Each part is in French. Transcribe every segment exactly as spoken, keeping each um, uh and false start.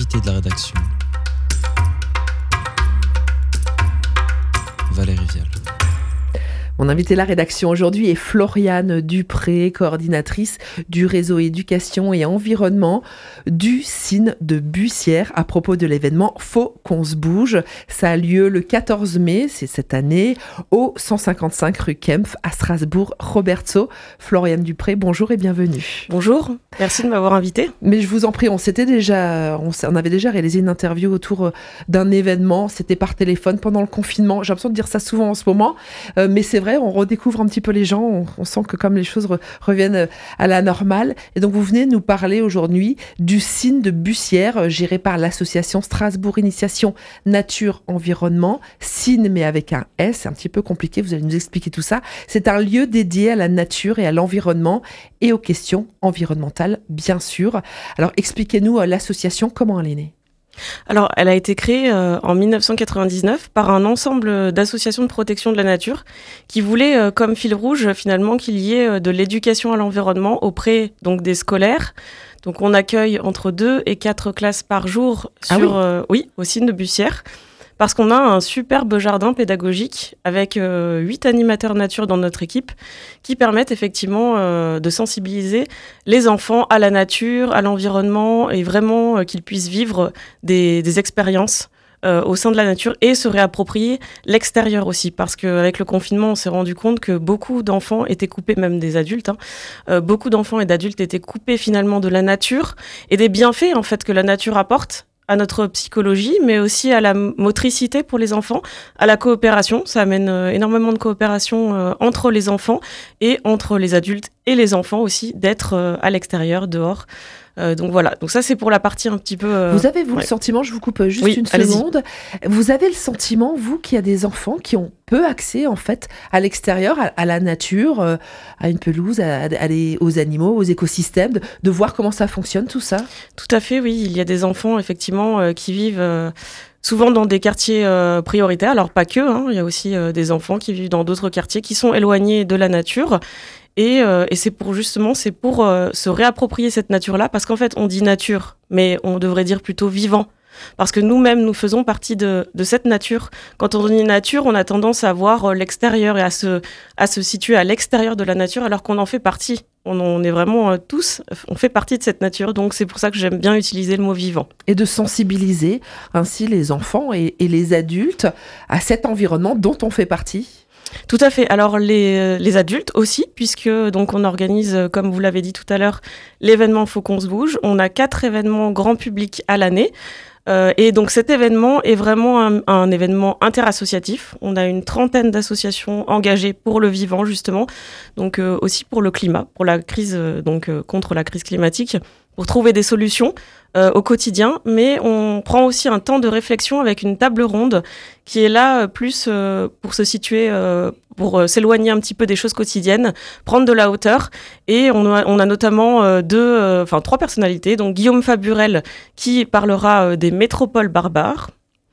L'invité de la rédaction, Valérie Vial. Mon invité de la rédaction aujourd'hui est Floriane Dupré, coordinatrice du réseau éducation et environnement du C I N de Bussière à propos de l'événement Faut qu'on se bouge. Ça a lieu le quatorze mai, c'est cette année, au cent cinquante-cinq rue Kempf à Strasbourg. Roberto, Floriane Dupré, bonjour et bienvenue. Bonjour, merci de m'avoir invité. Mais je vous en prie, on s'était déjà, on, on avait déjà réalisé une interview autour d'un événement, c'était par téléphone pendant le confinement. J'ai l'impression de dire ça souvent en ce moment, euh, mais c'est vrai, on redécouvre un petit peu les gens, on, on sent que comme les choses re, reviennent à la normale. Et donc vous venez nous parler aujourd'hui du C I N de Bussière, géré par l'association Strasbourg Initiation Nature Environnement, C I N mais avec un S, c'est un petit peu compliqué, vous allez nous expliquer tout ça. C'est un lieu dédié à la nature et à l'environnement et aux questions environnementales, bien sûr. Alors expliquez-nous l'association, comment elle est née? Alors, elle a été créée euh, en dix-neuf cent quatre-vingt-dix-neuf par un ensemble d'associations de protection de la nature qui voulaient, euh, comme fil rouge, finalement, qu'il y ait euh, de l'éducation à l'environnement auprès donc des scolaires. Donc, on accueille entre deux et quatre classes par jour sur, ah oui. Euh, oui, au C I N de Bussière, parce qu'on a un superbe jardin pédagogique avec euh, huit animateurs nature dans notre équipe qui permettent effectivement euh, de sensibiliser les enfants à la nature, à l'environnement et vraiment euh, qu'ils puissent vivre des, des expériences euh, au sein de la nature et se réapproprier l'extérieur aussi. Parce qu'avec le confinement, on s'est rendu compte que beaucoup d'enfants étaient coupés, même des adultes, hein, euh, beaucoup d'enfants et d'adultes étaient coupés finalement de la nature et des bienfaits en fait que la nature apporte à notre psychologie, mais aussi à la motricité pour les enfants, à la coopération. Ça amène euh, énormément de coopération euh, entre les enfants et entre les adultes et les enfants aussi, d'être euh, à l'extérieur, dehors. Euh, donc voilà, donc ça c'est pour la partie un petit peu... Euh... Vous avez, vous, ouais. le sentiment, je vous coupe juste oui, une allez-y. seconde, vous avez le sentiment, vous, qu'il y a des enfants qui ont peu accès, en fait, à l'extérieur, à, à la nature, euh, à une pelouse, à, à les, aux animaux, aux écosystèmes, de, de voir comment ça fonctionne, tout ça? Tout à fait, oui. Il y a des enfants, effectivement, euh, qui vivent... Euh... souvent dans des quartiers euh, prioritaires, alors pas que, hein, il y a aussi euh, des enfants qui vivent dans d'autres quartiers qui sont éloignés de la nature. Et, euh, et c'est pour justement, c'est pour euh, se réapproprier cette nature-là, parce qu'en fait, on dit nature, mais on devrait dire plutôt vivant. Parce que nous-mêmes, nous faisons partie de, de cette nature. Quand on dit nature, on a tendance à voir l'extérieur et à se, à se situer à l'extérieur de la nature, alors qu'on en fait partie. On, on est vraiment euh, tous, on fait partie de cette nature. Donc c'est pour ça que j'aime bien utiliser le mot vivant. Et de sensibiliser ainsi les enfants et, et les adultes à cet environnement dont on fait partie. Tout à fait. Alors les, les adultes aussi, puisque donc on organise, comme vous l'avez dit tout à l'heure, l'événement Faut qu'on se bouge. On a quatre événements grand public à l'année. Euh, et donc cet événement est vraiment un, un événement interassociatif. On a une trentaine d'associations engagées pour le vivant justement, donc euh, aussi pour le climat, pour la crise, euh, donc euh, contre la crise climatique, pour trouver des solutions euh, au quotidien. Mais on prend aussi un temps de réflexion avec une table ronde qui est là euh, plus euh, pour se situer, euh, pour euh, s'éloigner un petit peu des choses quotidiennes, prendre de la hauteur. Et on a, on a notamment euh, deux, enfin euh, trois personnalités. Donc Guillaume Faburel qui parlera euh, des métropoles barbares.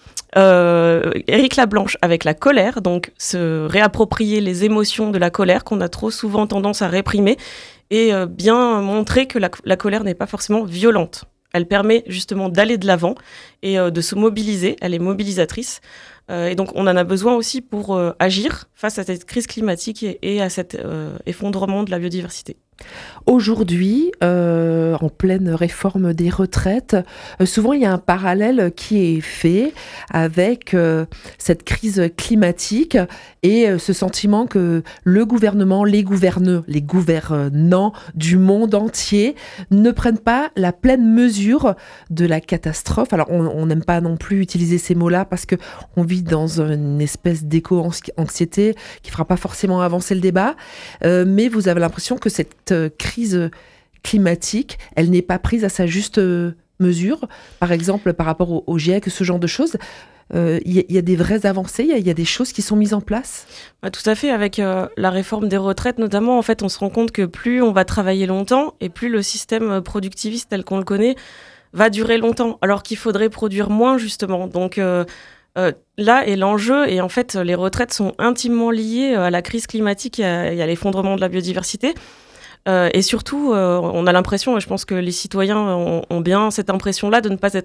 Euh, Éric Lablanche avec la colère, donc se réapproprier les émotions de la colère qu'on a trop souvent tendance à réprimer et euh, bien montrer que la, la colère n'est pas forcément violente. Elle permet justement d'aller de l'avant et euh, de se mobiliser, elle est mobilisatrice. Euh, et donc on en a besoin aussi pour euh, agir face à cette crise climatique et, et à cet euh, effondrement de la biodiversité. Aujourd'hui, euh, en pleine réforme des retraites, euh, souvent il y a un parallèle qui est fait avec euh, cette crise climatique et euh, ce sentiment que le gouvernement, les gouverneurs, les gouvernants du monde entier ne prennent pas la pleine mesure de la catastrophe. Alors on n'aime pas non plus utiliser ces mots-là parce qu'on vit dans une espèce d'éco-anxiété qui ne fera pas forcément avancer le débat, euh, mais vous avez l'impression que cette crise climatique, elle n'est pas prise à sa juste mesure, par exemple par rapport au, au GIEC, ce genre de choses. Il euh, y, y a des vraies avancées, il y, y a des choses qui sont mises en place. Ouais, tout à fait, avec euh, la réforme des retraites notamment, en fait, on se rend compte que plus on va travailler longtemps et plus le système productiviste tel qu'on le connaît va durer longtemps, alors qu'il faudrait produire moins justement. Donc euh, euh, là est l'enjeu, et en fait les retraites sont intimement liées à la crise climatique et à, et à l'effondrement de la biodiversité. Euh, et surtout, euh, on a l'impression, et je pense que les citoyens ont, ont bien cette impression-là, de ne pas être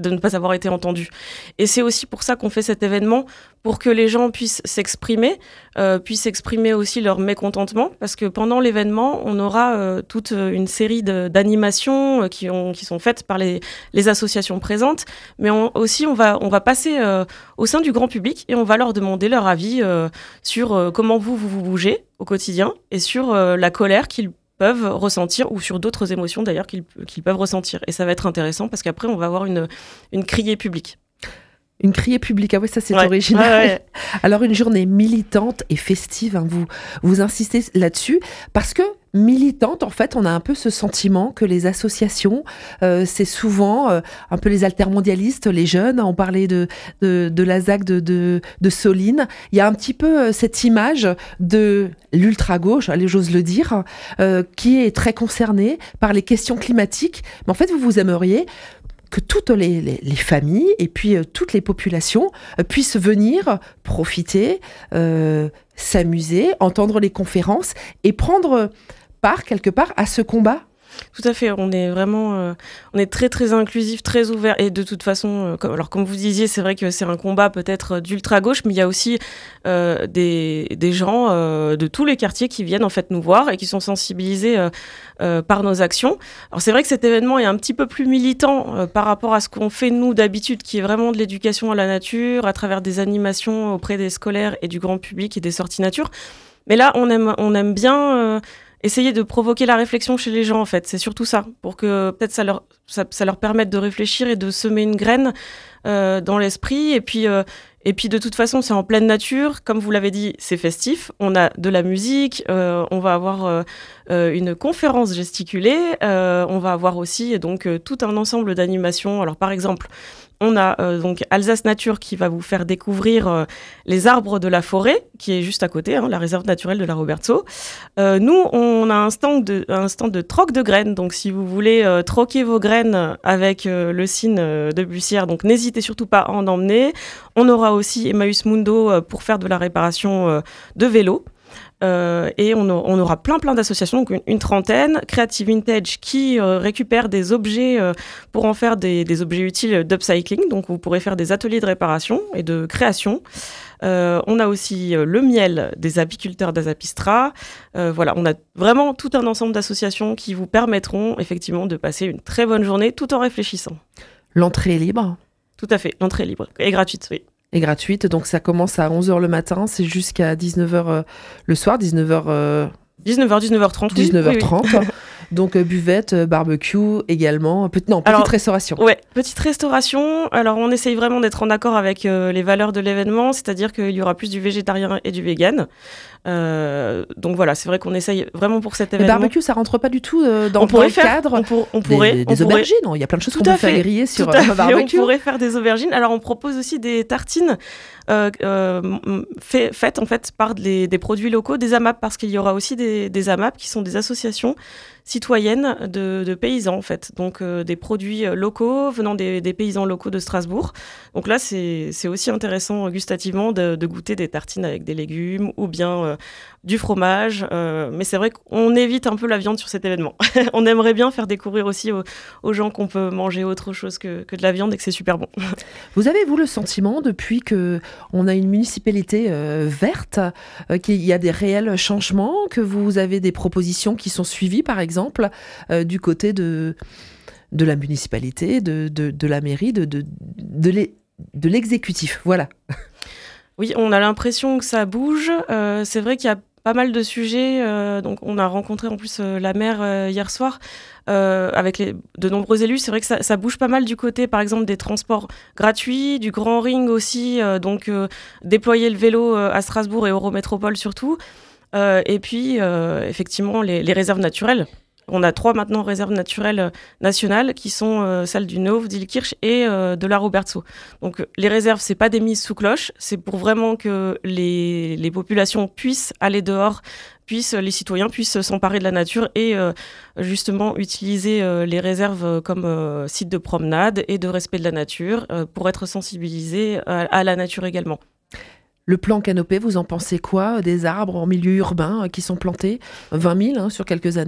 de ne pas avoir été entendus. Et c'est aussi pour ça qu'on fait cet événement, pour que les gens puissent s'exprimer, euh, puissent exprimer aussi leur mécontentement, parce que pendant l'événement, on aura euh, toute une série de, d'animations euh, qui, ont, qui sont faites par les, les associations présentes, mais on, aussi on va, on va passer euh, au sein du grand public et on va leur demander leur avis euh, sur euh, comment vous, vous vous bougez au quotidien et sur euh, la colère qu'ils peuvent ressentir, ou sur d'autres émotions d'ailleurs qu'ils, qu'ils peuvent ressentir. Et ça va être intéressant parce qu'après, on va avoir une, une criée publique. Une criée publique, ah ouais, ça c'est ouais. original. Ouais, ouais. Alors une journée militante et festive, hein, vous, vous insistez là-dessus, parce que militante, en fait, on a un peu ce sentiment que les associations, euh, c'est souvent euh, un peu les altermondialistes, les jeunes, on parlait de, de, de la Z A C de, de, de Soline, il y a un petit peu euh, cette image de l'ultra-gauche, allez, j'ose le dire, euh, qui est très concernée par les questions climatiques, mais en fait, vous vous aimeriez que toutes les, les, les familles et puis euh, toutes les populations euh, puissent venir profiter, euh, s'amuser, entendre les conférences et prendre part quelque part à ce combat. Tout à fait, on est vraiment, euh, on est très très inclusif, très ouvert, et de toute façon, euh, comme, alors comme vous disiez, c'est vrai que c'est un combat peut-être d'ultra gauche, mais il y a aussi euh, des des gens euh, de tous les quartiers qui viennent en fait nous voir et qui sont sensibilisés euh, euh, par nos actions. Alors c'est vrai que cet événement est un petit peu plus militant euh, par rapport à ce qu'on fait nous d'habitude, qui est vraiment de l'éducation à la nature, à travers des animations auprès des scolaires et du grand public et des sorties nature. Mais là, on aime on aime bien euh, essayer de provoquer la réflexion chez les gens, en fait. C'est surtout ça, pour que peut-être ça leur, ça, ça leur permette de réfléchir et de semer une graine euh, dans l'esprit. Et puis, euh, et puis, de toute façon, c'est en pleine nature. Comme vous l'avez dit, c'est festif. On a de la musique. Euh, on va avoir euh, euh, une conférence gesticulée. Euh, on va avoir aussi donc euh, tout un ensemble d'animations. Alors, par exemple, on a euh, donc Alsace Nature qui va vous faire découvrir euh, les arbres de la forêt, qui est juste à côté, hein, la réserve naturelle de la Robertsau. Euh, nous, on a un stand de, un stand de troc de graines. Donc, si vous voulez euh, troquer vos graines avec euh, le cygne euh, de Bussière, donc n'hésitez surtout pas à en emmener. On aura aussi Emmaüs Mundo euh, pour faire de la réparation euh, de vélos. Euh, et on, a, on aura plein plein d'associations, donc une, une trentaine. Creative Vintage qui euh, récupère des objets euh, pour en faire des, des objets utiles d'upcycling, donc vous pourrez faire des ateliers de réparation et de création. Euh, on a aussi euh, le miel des apiculteurs d'Azapistra. Euh, voilà, on a vraiment tout un ensemble d'associations qui vous permettront effectivement de passer une très bonne journée tout en réfléchissant. L'entrée est libre ? Tout à fait, l'entrée est libre et gratuite, oui. Et gratuite, donc ça commence à onze heures le matin, c'est jusqu'à dix-neuf heures euh, le soir, dix-neuf heures... Euh... dix-neuf heures, dix-neuf heures trente. dix-neuf heures trente. Oui, oui. Donc euh, buvette, euh, barbecue également. Pe- non, petite Alors, restauration. Ouais, petite restauration. Alors on essaye vraiment d'être en accord avec euh, les valeurs de l'événement, c'est-à-dire qu'il y aura plus du végétarien et du vegan. Euh, donc voilà, c'est vrai qu'on essaye vraiment pour cet Le événement. barbecue, ça rentre pas du tout euh, dans, on dans le faire, cadre on, pour, on pourrait, des, des, on des pourrait... aubergines. Non, il y a plein de choses tout qu'on peut fait, faire griller sur tout à un fait, barbecue. On pourrait faire des aubergines. Alors on propose aussi des tartines euh, euh, fait, faites en fait par des, des produits locaux, des A M A P, parce qu'il y aura aussi des, des A M A P qui sont des associations citoyennes de, de paysans en fait, donc euh, des produits locaux venant des, des paysans locaux de Strasbourg. Donc là c'est, c'est aussi intéressant gustativement de, de goûter des tartines avec des légumes ou bien euh, du fromage, euh, mais c'est vrai qu'on évite un peu la viande sur cet événement. On aimerait bien faire découvrir aussi aux, aux gens qu'on peut manger autre chose que, que de la viande et que c'est super bon. Vous avez, vous, le sentiment, depuis qu'on a une municipalité euh, verte, euh, qu'il y a des réels changements, que vous avez des propositions qui sont suivies, par exemple, euh, du côté de, de la municipalité, de, de, de la mairie, de, de, de, l'e- de l'exécutif, voilà. Oui, on a l'impression que ça bouge. Euh, c'est vrai qu'il y a pas mal de sujets. Euh, donc, on a rencontré en plus euh, la maire euh, hier soir euh, avec les, de nombreux élus. C'est vrai que ça, ça bouge pas mal du côté, par exemple, des transports gratuits, du Grand Ring aussi. Euh, donc, euh, déployer le vélo euh, à Strasbourg et Eurométropole surtout. Euh, et puis, euh, effectivement, les, les réserves naturelles. On a trois maintenant réserves naturelles nationales qui sont euh, celles du Neuhof, d'Illkirch et euh, de la Robertsau. Donc les réserves, c'est pas des mises sous cloche, c'est pour vraiment que les, les populations puissent aller dehors, puissent, les citoyens puissent s'emparer de la nature et euh, justement utiliser euh, les réserves comme euh, site de promenade et de respect de la nature euh, pour être sensibilisés à, à la nature également. Le plan Canopée, vous en pensez quoi? Des arbres en milieu urbain euh, qui sont plantés, vingt mille hein, sur quelques années?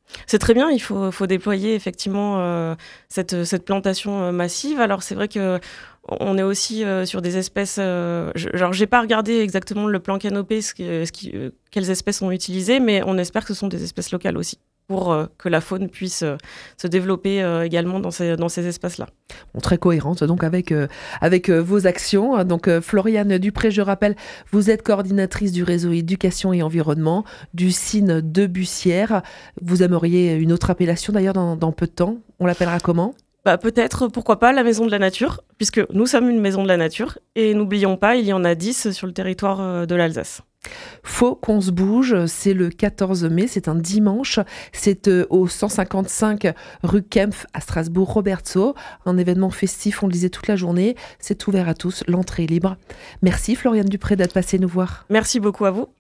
C'est très bien, il faut, faut déployer effectivement euh, cette, cette plantation euh, massive. Alors c'est vrai que on est aussi euh, sur des espèces. Euh, je, genre j'ai pas regardé exactement le plan canopé, ce qui, ce qui, euh, quelles espèces sont utilisées, mais on espère que ce sont des espèces locales aussi, pour euh, que la faune puisse euh, se développer euh, également dans ces, dans ces espaces-là. Bon, très cohérente donc avec, euh, avec euh, vos actions. Donc euh, Floriane Dupré, je rappelle, vous êtes coordinatrice du réseau éducation et environnement du C I N de Bussière. Vous aimeriez une autre appellation d'ailleurs dans, dans peu de temps. On l'appellera comment ? Bah, peut-être, pourquoi pas, la Maison de la Nature, puisque nous sommes une maison de la nature. Et n'oublions pas, il y en a dix sur le territoire euh, de l'Alsace. Faut qu'on se bouge, c'est le quatorze mai, c'est un dimanche, c'est euh, au cent cinquante-cinq rue Kempf à Strasbourg-Robertso, un événement festif, on le disait toute la journée, c'est ouvert à tous, l'entrée est libre. Merci Floriane Dupré d'être passée nous voir. Merci beaucoup à vous.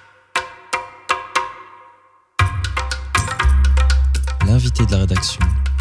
L'invité de la rédaction.